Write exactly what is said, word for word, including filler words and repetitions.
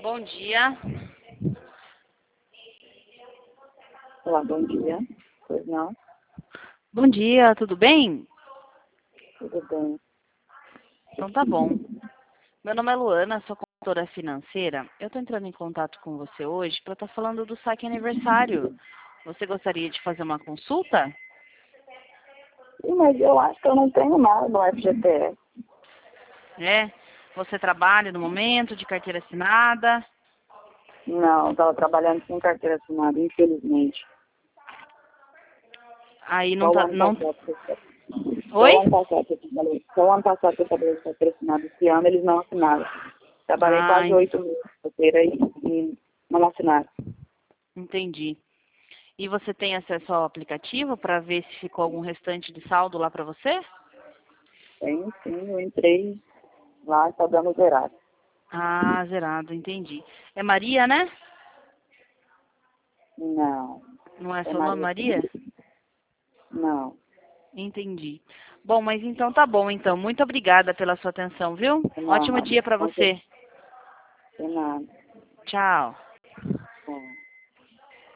Bom dia. Olá, bom dia. Pois não? Bom dia, tudo bem? Tudo bem. Então tá bom. Meu nome é Luana, sou consultora financeira. Eu estou entrando em contato com você hoje para estar falando do saque aniversário. Você gostaria de fazer uma consulta? Ih, mas eu acho que eu não tenho nada no F G T S. É? Você trabalha no momento de carteira assinada? Não, estava trabalhando sem carteira assinada, infelizmente. Aí Só não o tá. ano Não... passado que eu Só Oi? o ano passado que eu trabalhei. Só o ano passado que eu trabalhei com carteira assinada. Esse ano eles não assinaram. Trabalhei Ah, quase oito meses de carteira e, e não assinaram. entendi. E você tem acesso ao aplicativo para ver se ficou algum restante de saldo lá para você? Tem sim, eu entrei lá, está dando zerado. Ah, zerado, entendi. É Maria, né? Não, Não é é seu nome, Maria Maria? Felipe. Não, Entendi. Bom, mas então tá bom, então. Muito obrigada pela sua atenção, viu? é Ótimo nada. dia para Não tem você. nada. Tchau.